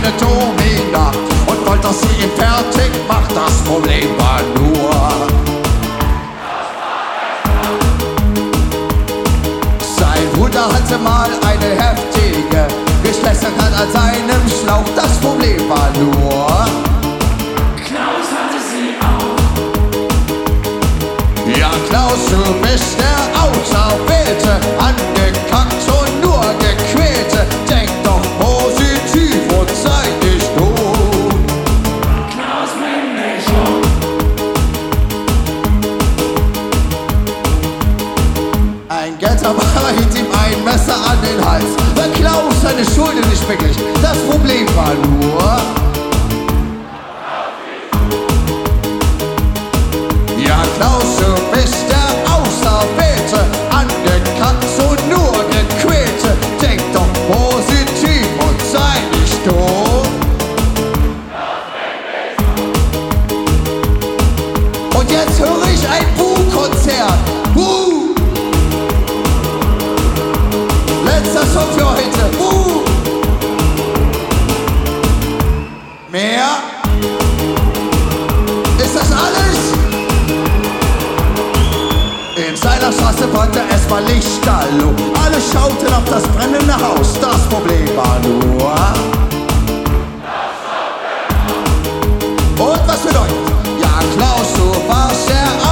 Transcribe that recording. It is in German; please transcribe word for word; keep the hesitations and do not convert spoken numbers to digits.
eine Domina und wollte, dass sie ihn fertig macht. Das Problem war nur, sein Bruder hatte mal eine heftige Geschlechtskrankheit an seinem Schlauch. Das Problem war nur, Klaus hatte sie auch. ja Klaus, du bist der Auserwählte, angekackt und nur gequälte. Denk doch positiv und sei nicht doof. Klaus bring mich um. Ein Getterbarer hielt ihm ein Messer an den Hals, weil Klaus seine Schulden nicht beglich. Das Problem war nur, ja Klaus, du bist der Auserwählte, angekackt und nur gequälte. Denk doch positiv und sei nicht doof. Und jetzt höre ich ein Buh-Konzert. Buh! Letzter Song für heute. Buh! Mehr? Ist das alles? In seiner Straße brannte es mal lichterloh. Alle schauten auf das brennende Haus. Das Problem war nur, und was bedeutet? Ja Klaus, du warst der